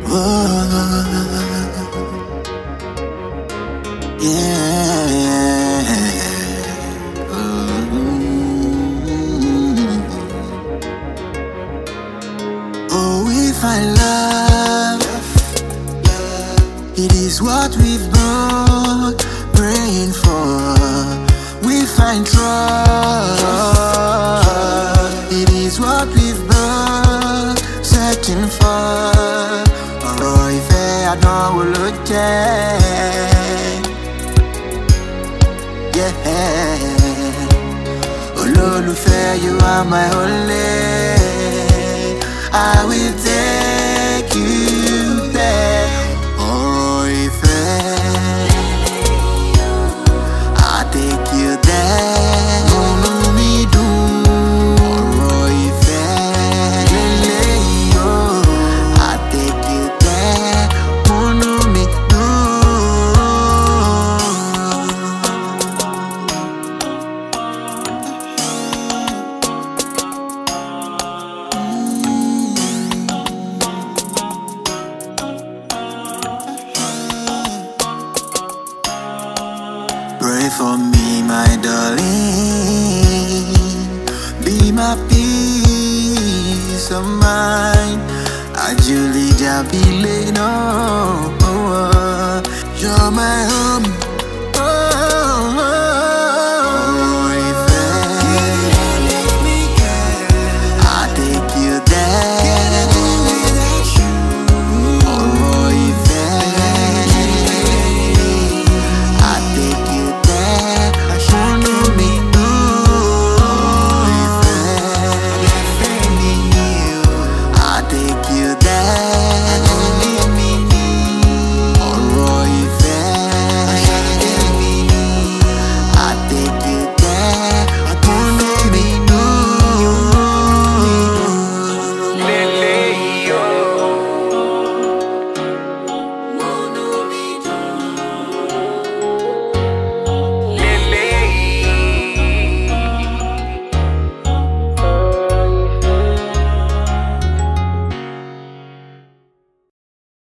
Oh, we find love. It is what we've been praying for. We find trust. It is what we've been searching for. Ọ̀rọ̀ ìfẹ́ àdánwò ló jẹ́. Yeah. Olólùfẹ́, you are my only. I will take you there. Ọ̀rọ̀ ìfẹ́, I'll take you there. Múnú mi dùn. Ọ̀rọ̀ ìfẹ́ lélẹ́yìí o. I'll take you there. Múnú mi dùn. Pray for me, my darling. Be my peace of mind. Ajuli Jabile, no. You're my home. I'll take you there. Ọ̀rọ̀ ìfẹ́, I'll take you there. Múnú mi dùn. I'll take you